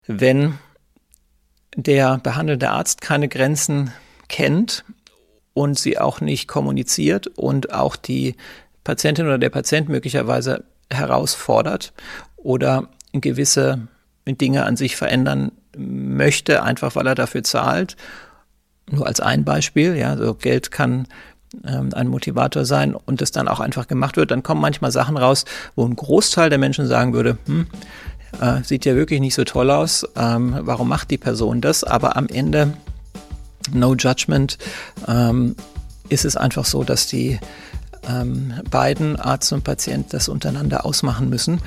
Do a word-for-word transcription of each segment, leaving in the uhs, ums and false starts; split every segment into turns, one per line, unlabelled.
Wenn der behandelnde Arzt keine Grenzen kennt und sie auch nicht kommuniziert und auch die Patientin oder der Patient möglicherweise herausfordert oder gewisse Dinge an sich verändern möchte, einfach weil er dafür zahlt. Nur als ein Beispiel, ja, so Geld kann ähm, ein Motivator sein und es dann auch einfach gemacht wird, dann kommen manchmal Sachen raus, wo ein Großteil der Menschen sagen würde, hm, äh, sieht ja wirklich nicht so toll aus, ähm, warum macht die Person das? Aber am Ende, no judgment, ähm, ist es einfach so, dass die ähm, beiden, Arzt und Patient, das untereinander ausmachen müssen.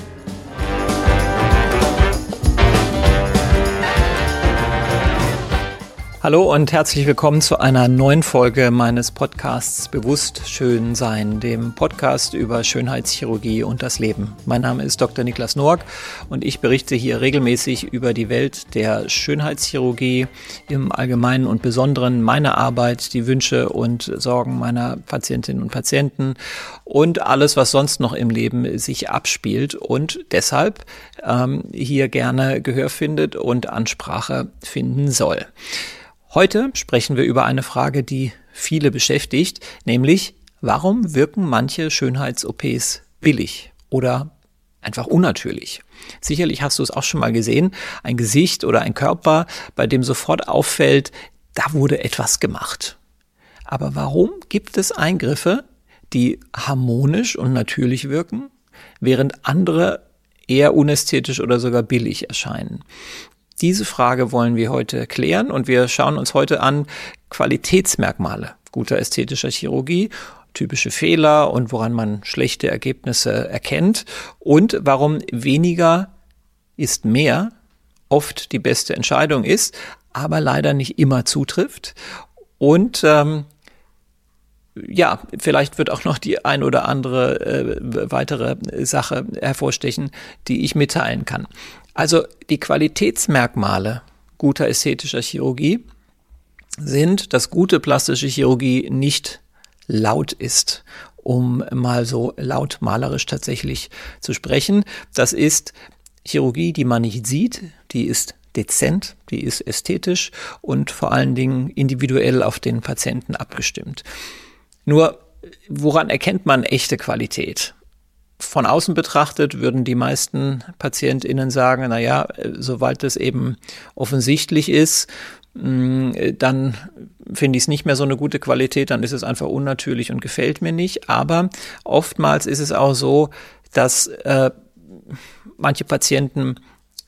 Hallo und herzlich willkommen zu einer neuen Folge meines Podcasts Bewusst Schön Sein, dem Podcast über Schönheitschirurgie und das Leben. Mein Name ist Doktor Niklas Noack und ich berichte hier regelmäßig über die Welt der Schönheitschirurgie im Allgemeinen und Besonderen, meine Arbeit, die Wünsche und Sorgen meiner Patientinnen und Patienten und alles, was sonst noch im Leben sich abspielt und deshalb ähm, hier gerne Gehör findet und Ansprache finden soll. Heute sprechen wir über eine Frage, die viele beschäftigt, nämlich warum wirken manche Schönheits-O Ps billig oder einfach unnatürlich? Sicherlich hast du es auch schon mal gesehen, ein Gesicht oder ein Körper, bei dem sofort auffällt, da wurde etwas gemacht. Aber warum gibt es Eingriffe, die harmonisch und natürlich wirken, während andere eher unästhetisch oder sogar billig erscheinen? Diese Frage wollen wir heute klären und wir schauen uns heute an Qualitätsmerkmale guter ästhetischer Chirurgie, typische Fehler und woran man schlechte Ergebnisse erkennt und warum weniger ist mehr oft die beste Entscheidung ist, aber leider nicht immer zutrifft. Und ähm, ja, vielleicht wird auch noch die ein oder andere äh, weitere Sache hervorstechen, die ich mitteilen kann. Also die Qualitätsmerkmale guter ästhetischer Chirurgie sind, dass gute plastische Chirurgie nicht laut ist, um mal so lautmalerisch tatsächlich zu sprechen. Das ist Chirurgie, die man nicht sieht, die ist dezent, die ist ästhetisch und vor allen Dingen individuell auf den Patienten abgestimmt. Nur, woran erkennt man echte Qualität? Von außen betrachtet würden die meisten PatientInnen sagen, na ja, sobald es eben offensichtlich ist, dann finde ich es nicht mehr so eine gute Qualität, dann ist es einfach unnatürlich und gefällt mir nicht. Aber oftmals ist es auch so, dass äh, manche Patienten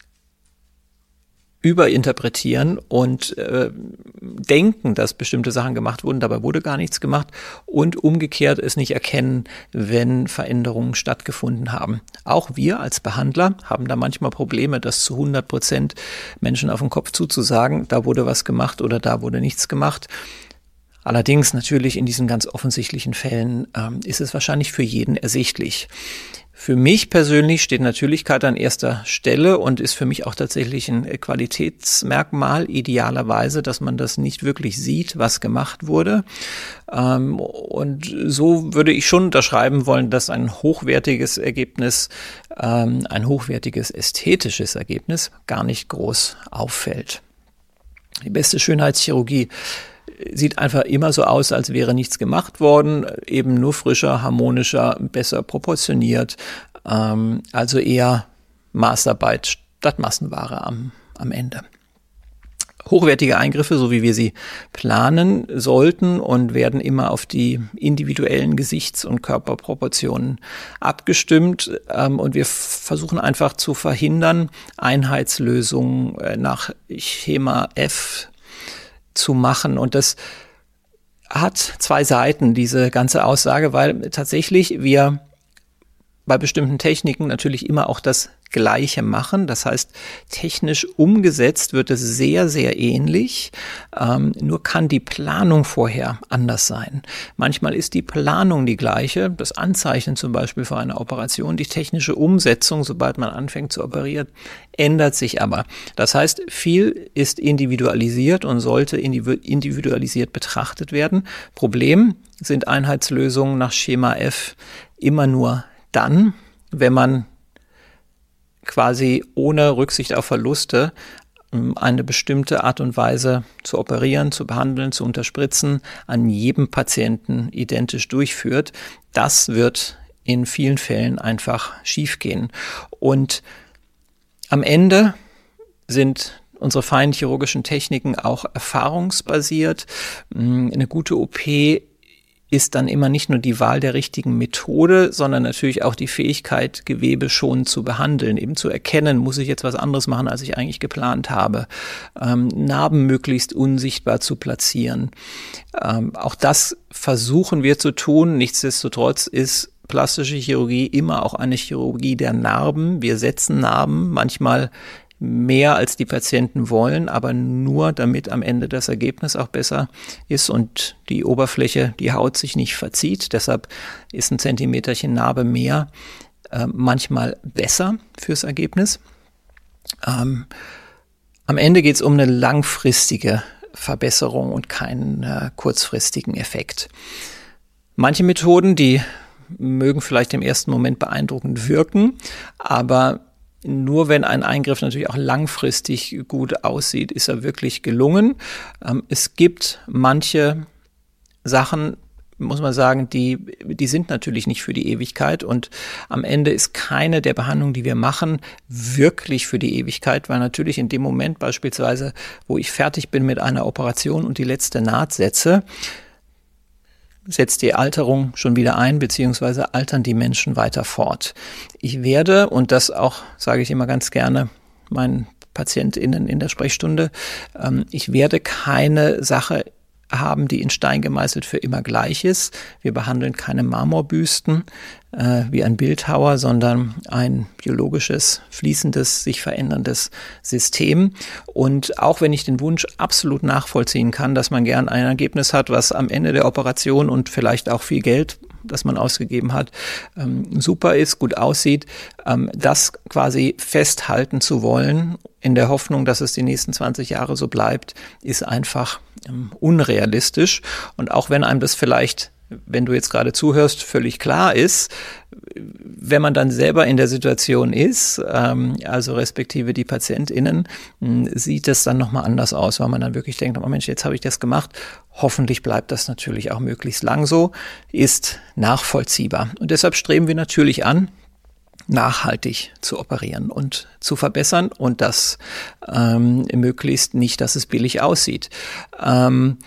überinterpretieren und äh, denken, dass bestimmte Sachen gemacht wurden, dabei wurde gar nichts gemacht und umgekehrt es nicht erkennen, wenn Veränderungen stattgefunden haben. Auch wir als Behandler haben da manchmal Probleme, das zu hundert Prozent Menschen auf den Kopf zuzusagen, da wurde was gemacht oder da wurde nichts gemacht. Allerdings natürlich in diesen ganz offensichtlichen Fällen ähm, ist es wahrscheinlich für jeden ersichtlich. Für mich persönlich steht Natürlichkeit an erster Stelle und ist für mich auch tatsächlich ein Qualitätsmerkmal, idealerweise, dass man das nicht wirklich sieht, was gemacht wurde. Und so würde ich schon unterschreiben wollen, dass ein hochwertiges Ergebnis, ein hochwertiges ästhetisches Ergebnis gar nicht groß auffällt. Die beste Schönheitschirurgie sieht einfach immer so aus, als wäre nichts gemacht worden, eben nur frischer, harmonischer, besser proportioniert, ähm, also eher Maßarbeit statt Massenware am, am Ende. Hochwertige Eingriffe, so wie wir sie planen sollten und werden immer auf die individuellen Gesichts- und Körperproportionen abgestimmt. Ähm, und wir f- versuchen einfach zu verhindern, Einheitslösungen äh, nach Schema F zu machen. Und das hat zwei Seiten, diese ganze Aussage, weil tatsächlich wir bei bestimmten Techniken natürlich immer auch das Gleiche machen. Das heißt, technisch umgesetzt wird es sehr, sehr ähnlich. Ähm, nur kann die Planung vorher anders sein. Manchmal ist die Planung die gleiche, das Anzeichnen zum Beispiel für eine Operation. Die technische Umsetzung, sobald man anfängt zu operieren, ändert sich aber. Das heißt, viel ist individualisiert und sollte individualisiert betrachtet werden. Problem sind Einheitslösungen nach Schema F immer nur dann, wenn man quasi ohne Rücksicht auf Verluste eine bestimmte Art und Weise zu operieren, zu behandeln, zu unterspritzen, an jedem Patienten identisch durchführt. Das wird in vielen Fällen einfach schiefgehen. Und am Ende sind unsere feinen chirurgischen Techniken auch erfahrungsbasiert. Eine gute O P ist dann immer nicht nur die Wahl der richtigen Methode, sondern natürlich auch die Fähigkeit, Gewebe schon zu behandeln, eben zu erkennen, muss ich jetzt was anderes machen, als ich eigentlich geplant habe, ähm, Narben möglichst unsichtbar zu platzieren. Ähm, auch das versuchen wir zu tun. Nichtsdestotrotz ist plastische Chirurgie immer auch eine Chirurgie der Narben. Wir setzen Narben, manchmal mehr als die Patienten wollen, aber nur damit am Ende das Ergebnis auch besser ist und die Oberfläche, die Haut sich nicht verzieht. Deshalb ist ein Zentimeterchen Narbe mehr äh, manchmal besser fürs Ergebnis. Ähm, am Ende geht es um eine langfristige Verbesserung und keinen äh, kurzfristigen Effekt. Manche Methoden, die mögen vielleicht im ersten Moment beeindruckend wirken, aber nur wenn ein Eingriff natürlich auch langfristig gut aussieht, ist er wirklich gelungen. Ähm, es gibt manche Sachen, muss man sagen, die, die sind natürlich nicht für die Ewigkeit und am Ende ist keine der Behandlungen, die wir machen, wirklich für die Ewigkeit, weil natürlich in dem Moment beispielsweise, wo ich fertig bin mit einer Operation und die letzte Naht setze, setzt die Alterung schon wieder ein, beziehungsweise altern die Menschen weiter fort. Ich werde, und das auch sage ich immer ganz gerne meinen PatientInnen in der Sprechstunde, ähm, ich werde keine Sache haben, die in Stein gemeißelt für immer gleich ist. Wir behandeln keine Marmorbüsten äh, wie ein Bildhauer, sondern ein biologisches, fließendes, sich veränderndes System. Und auch wenn ich den Wunsch absolut nachvollziehen kann, dass man gern ein Ergebnis hat, was am Ende der Operation und vielleicht auch viel Geld, das man ausgegeben hat, ähm, super ist, gut aussieht, ähm, das quasi festhalten zu wollen, in der Hoffnung, dass es die nächsten zwanzig Jahre so bleibt, ist einfach ähm, unrealistisch. Und auch wenn einem das vielleicht, wenn du jetzt gerade zuhörst, völlig klar ist, wenn man dann selber in der Situation ist, ähm, also respektive die PatientInnen, mh, sieht es dann nochmal anders aus, weil man dann wirklich denkt, oh Mensch, jetzt habe ich das gemacht. Hoffentlich bleibt das natürlich auch möglichst lang so, ist nachvollziehbar. Und deshalb streben wir natürlich an, nachhaltig zu operieren und zu verbessern und das ähm, möglichst nicht, dass es billig aussieht. Ähm,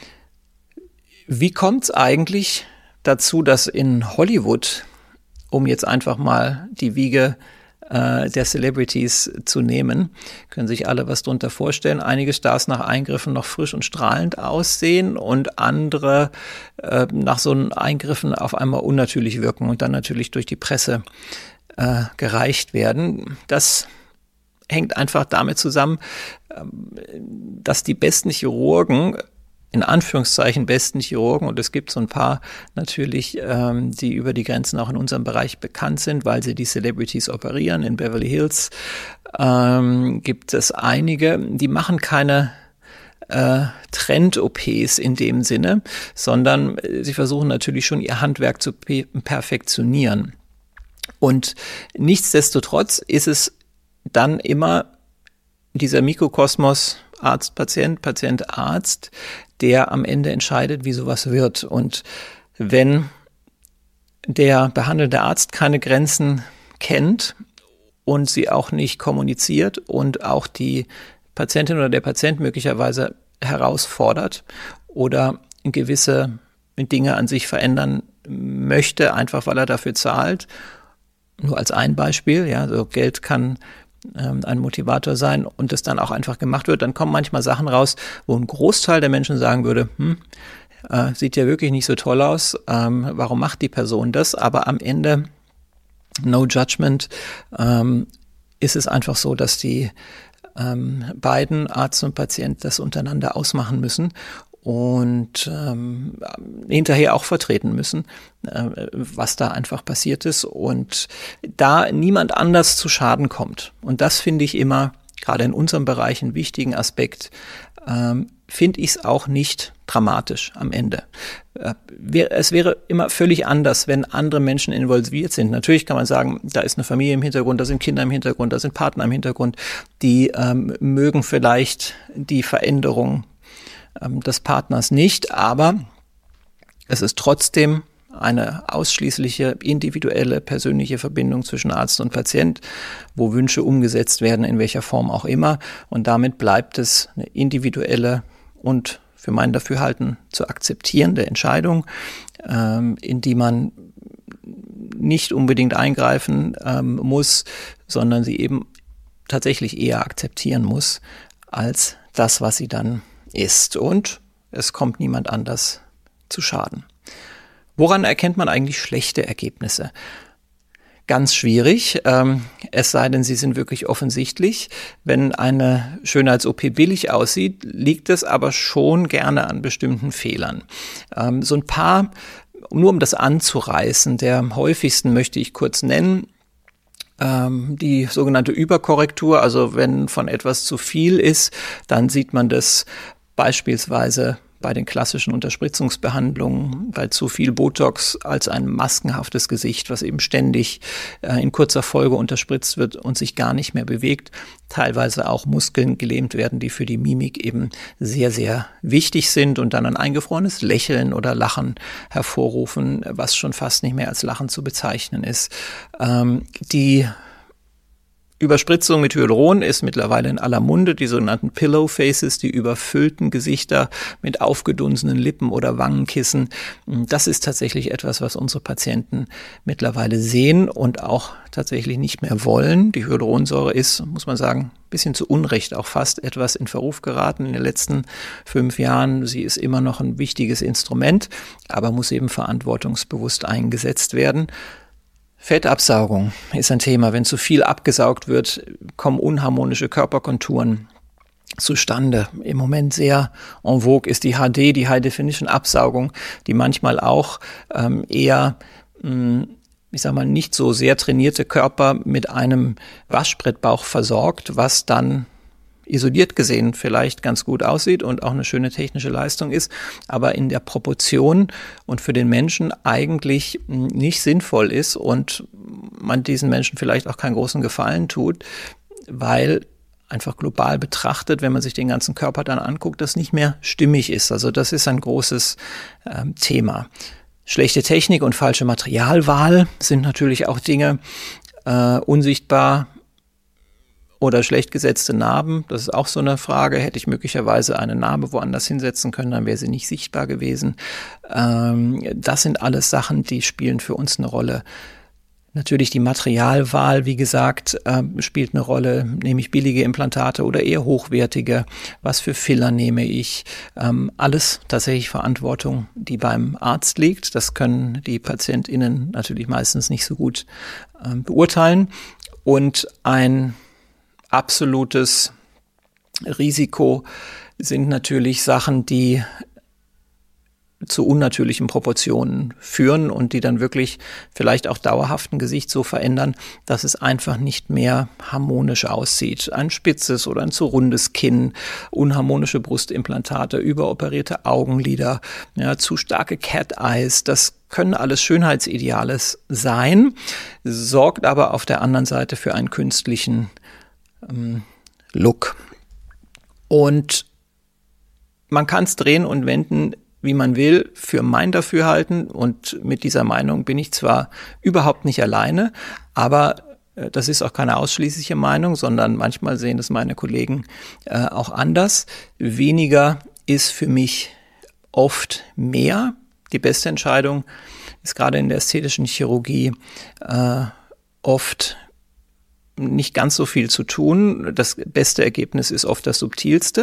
wie kommt es eigentlich dazu, dass in Hollywood, um jetzt einfach mal die Wiege äh, der Celebrities zu nehmen, können sich alle was drunter vorstellen, einige Stars nach Eingriffen noch frisch und strahlend aussehen und andere äh, nach so einen Eingriffen auf einmal unnatürlich wirken und dann natürlich durch die Presse äh, gereicht werden. Das hängt einfach damit zusammen, dass die besten Chirurgen, in Anführungszeichen besten Chirurgen, und es gibt so ein paar natürlich, ähm, die über die Grenzen auch in unserem Bereich bekannt sind, weil sie die Celebrities operieren. In Beverly Hills ähm, gibt es einige, die machen keine äh, Trend-O Ps in dem Sinne, sondern sie versuchen natürlich schon ihr Handwerk zu pe- perfektionieren. Und nichtsdestotrotz ist es dann immer dieser Mikrokosmos Arzt-Patient, Patient-Arzt, der am Ende entscheidet, wie sowas wird. Und wenn der behandelnde Arzt keine Grenzen kennt und sie auch nicht kommuniziert und auch die Patientin oder der Patient möglicherweise herausfordert oder gewisse Dinge an sich verändern möchte, einfach weil er dafür zahlt, nur als ein Beispiel, ja, so Geld kann ein Motivator sein und es dann auch einfach gemacht wird, dann kommen manchmal Sachen raus, wo ein Großteil der Menschen sagen würde, hm, äh, sieht ja wirklich nicht so toll aus, ähm, warum macht die Person das? Aber am Ende, no judgment, ähm, ist es einfach so, dass die ähm, beiden, Arzt und Patient, das untereinander ausmachen müssen und ähm, hinterher auch vertreten müssen, äh, was da einfach passiert ist und da niemand anders zu Schaden kommt. Und das finde ich immer gerade in unserem Bereich einen wichtigen Aspekt, ähm, finde ich es auch nicht dramatisch am Ende. Äh, wär, es wäre immer völlig anders, wenn andere Menschen involviert sind. Natürlich kann man sagen, da ist eine Familie im Hintergrund, da sind Kinder im Hintergrund, da sind Partner im Hintergrund, die ähm, mögen vielleicht die Veränderung ähm, des Partners nicht, aber es ist trotzdem eine ausschließliche individuelle persönliche Verbindung zwischen Arzt und Patient, wo Wünsche umgesetzt werden, in welcher Form auch immer. Und damit bleibt es eine individuelle und für mein Dafürhalten zu akzeptierende Entscheidung, ähm, in die man nicht unbedingt eingreifen ähm, muss, sondern sie eben tatsächlich eher akzeptieren muss als das, was sie dann ist. Und es kommt niemand anders zu Schaden. Woran erkennt man eigentlich schlechte Ergebnisse? Ganz schwierig, ähm, es sei denn, sie sind wirklich offensichtlich. Wenn eine Schönheits-O P billig aussieht, liegt es aber schon gerne an bestimmten Fehlern. Ähm, so ein paar, nur um das anzureißen, der häufigsten möchte ich kurz nennen. Ähm, die sogenannte Überkorrektur, also wenn von etwas zu viel ist, dann sieht man das beispielsweise bei den klassischen Unterspritzungsbehandlungen, bei zu viel Botox als ein maskenhaftes Gesicht, was eben ständig äh, in kurzer Folge unterspritzt wird und sich gar nicht mehr bewegt. Teilweise auch Muskeln gelähmt werden, die für die Mimik eben sehr, sehr wichtig sind und dann ein eingefrorenes Lächeln oder Lachen hervorrufen, was schon fast nicht mehr als Lachen zu bezeichnen ist. Ähm, die Überspritzung mit Hyaluron ist mittlerweile in aller Munde, die sogenannten Pillow Faces, die überfüllten Gesichter mit aufgedunsenen Lippen oder Wangenkissen. Das ist tatsächlich etwas, was unsere Patienten mittlerweile sehen und auch tatsächlich nicht mehr wollen. Die Hyaluronsäure ist, muss man sagen, ein bisschen zu Unrecht auch fast etwas in Verruf geraten in den letzten fünf Jahren. Sie ist immer noch ein wichtiges Instrument, aber muss eben verantwortungsbewusst eingesetzt werden. Fettabsaugung ist ein Thema. Wenn zu viel abgesaugt wird, kommen unharmonische Körperkonturen zustande. Im Moment sehr en vogue ist die H D, die High-Definition-Absaugung, die manchmal auch ähm, eher, mh, ich sag mal, nicht so sehr trainierte Körper mit einem Waschbrettbauch versorgt, was dann isoliert gesehen vielleicht ganz gut aussieht und auch eine schöne technische Leistung ist, aber in der Proportion und für den Menschen eigentlich nicht sinnvoll ist und man diesen Menschen vielleicht auch keinen großen Gefallen tut, weil einfach global betrachtet, wenn man sich den ganzen Körper dann anguckt, das nicht mehr stimmig ist. Also das ist ein großes ähm, Thema. Schlechte Technik und falsche Materialwahl sind natürlich auch Dinge, äh, unsichtbar oder schlecht gesetzte Narben, das ist auch so eine Frage. Hätte ich möglicherweise eine Narbe woanders hinsetzen können, dann wäre sie nicht sichtbar gewesen. Ähm, das sind alles Sachen, die spielen für uns eine Rolle. Natürlich die Materialwahl, wie gesagt, äh, spielt eine Rolle. Nehme ich billige Implantate oder eher hochwertige? Was für Filler nehme ich? Ähm, alles tatsächlich Verantwortung, die beim Arzt liegt. Das können die PatientInnen natürlich meistens nicht so gut äh, beurteilen. Und ein absolutes Risiko sind natürlich Sachen, die zu unnatürlichen Proportionen führen und die dann wirklich vielleicht auch dauerhaft ein Gesicht so verändern, dass es einfach nicht mehr harmonisch aussieht. Ein spitzes oder ein zu rundes Kinn, unharmonische Brustimplantate, überoperierte Augenlider, ja, zu starke Cat Eyes, das können alles Schönheitsideales sein, sorgt aber auf der anderen Seite für einen künstlichen ähm, Look. Und man kann es drehen und wenden, wie man will, für mein Dafürhalten. Und mit dieser Meinung bin ich zwar überhaupt nicht alleine, aber äh, das ist auch keine ausschließliche Meinung, sondern manchmal sehen das meine Kollegen äh, auch anders. Weniger ist für mich oft mehr. Die beste Entscheidung ist gerade in der ästhetischen Chirurgie äh, oft nicht ganz so viel zu tun. Das beste Ergebnis ist oft das subtilste.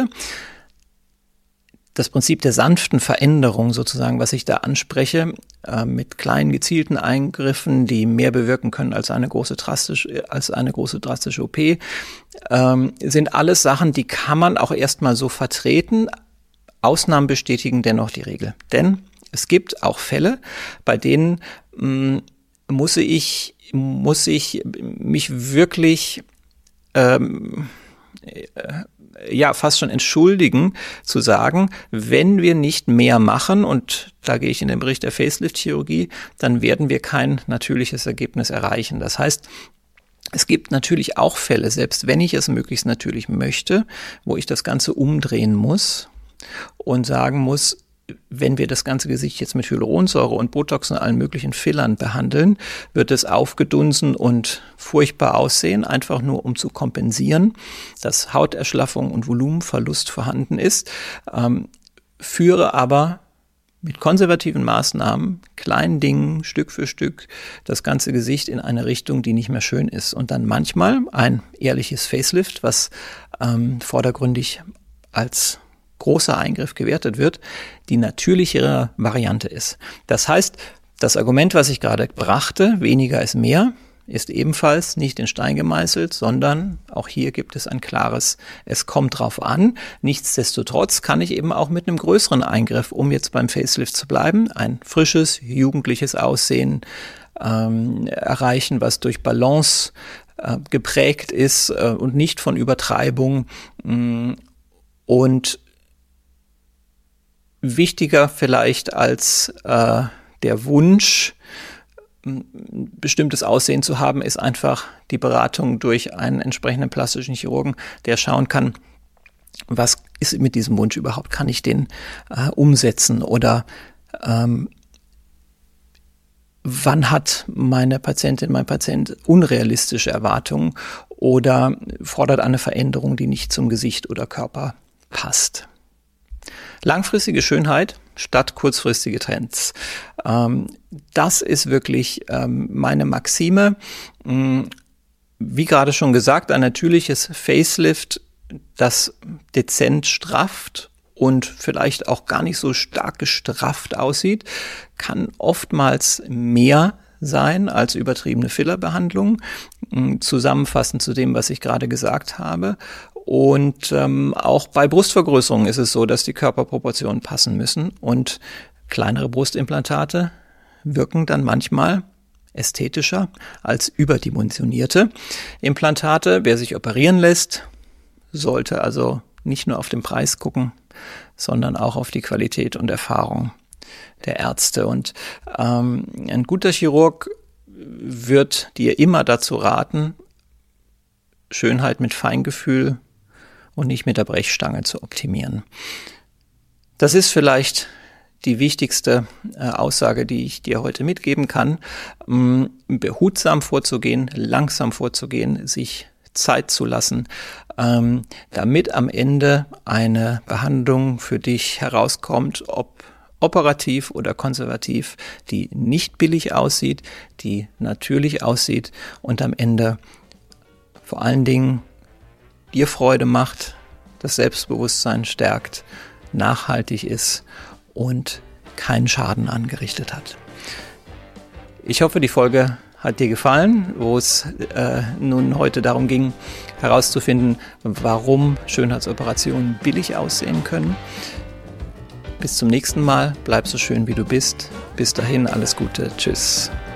Das Prinzip der sanften Veränderung sozusagen, was ich da anspreche, äh, mit kleinen gezielten Eingriffen, die mehr bewirken können als eine große drastische, als eine große drastische O P, ähm, sind alles Sachen, die kann man auch erstmal so vertreten. Ausnahmen bestätigen dennoch die Regel. Denn es gibt auch Fälle, bei denen mh, muss ich, muss ich mich wirklich ähm, äh, ja fast schon entschuldigen, zu sagen, wenn wir nicht mehr machen, und da gehe ich in den Bericht der Facelift-Chirurgie, dann werden wir kein natürliches Ergebnis erreichen. Das heißt, es gibt natürlich auch Fälle, selbst wenn ich es möglichst natürlich möchte, wo ich das Ganze umdrehen muss und sagen muss, wenn wir das ganze Gesicht jetzt mit Hyaluronsäure und Botox und allen möglichen Fillern behandeln, wird es aufgedunsen und furchtbar aussehen, einfach nur um zu kompensieren, dass Hauterschlaffung und Volumenverlust vorhanden ist, ähm, führe aber mit konservativen Maßnahmen, kleinen Dingen, Stück für Stück, das ganze Gesicht in eine Richtung, die nicht mehr schön ist. Und dann manchmal ein ehrliches Facelift, was ähm, vordergründig als großer Eingriff gewertet wird, die natürlichere Variante ist. Das heißt, das Argument, was ich gerade brachte, weniger ist mehr, ist ebenfalls nicht in Stein gemeißelt, sondern auch hier gibt es ein klares, es kommt drauf an. Nichtsdestotrotz kann ich eben auch mit einem größeren Eingriff, um jetzt beim Facelift zu bleiben, ein frisches, jugendliches Aussehen ähm, erreichen, was durch Balance äh, geprägt ist äh, und nicht von Übertreibung. Mh, und wichtiger vielleicht als äh, der Wunsch, ein bestimmtes Aussehen zu haben, ist einfach die Beratung durch einen entsprechenden plastischen Chirurgen, der schauen kann, was ist mit diesem Wunsch überhaupt, kann ich den äh, umsetzen oder ähm, wann hat meine Patientin, mein Patient unrealistische Erwartungen oder fordert eine Veränderung, die nicht zum Gesicht oder Körper passt. Langfristige Schönheit statt kurzfristige Trends. Ähm, das ist wirklich ähm, meine Maxime. Wie gerade schon gesagt, ein natürliches Facelift, das dezent strafft und vielleicht auch gar nicht so stark gestrafft aussieht, kann oftmals mehr sein als übertriebene Fillerbehandlung. Zusammenfassend zu dem, was ich gerade gesagt habe. Und ähm, auch bei Brustvergrößerungen ist es so, dass die Körperproportionen passen müssen. Und kleinere Brustimplantate wirken dann manchmal ästhetischer als überdimensionierte Implantate. Wer sich operieren lässt, sollte also nicht nur auf den Preis gucken, sondern auch auf die Qualität und Erfahrung der Ärzte. Und ähm, ein guter Chirurg wird dir immer dazu raten, Schönheit mit Feingefühl und nicht mit der Brechstange zu optimieren. Das ist vielleicht die wichtigste äh, Aussage, die ich dir heute mitgeben kann. Ähm, behutsam vorzugehen, langsam vorzugehen, sich Zeit zu lassen, ähm, damit am Ende eine Behandlung für dich herauskommt, ob operativ oder konservativ, die nicht billig aussieht, die natürlich aussieht und am Ende vor allen Dingen dir Freude macht, das Selbstbewusstsein stärkt, nachhaltig ist und keinen Schaden angerichtet hat. Ich hoffe, die Folge hat dir gefallen, wo es äh, nun heute darum ging, herauszufinden, warum Schönheitsoperationen billig aussehen können. Bis zum nächsten Mal, bleib so schön wie du bist. Bis dahin, alles Gute, tschüss.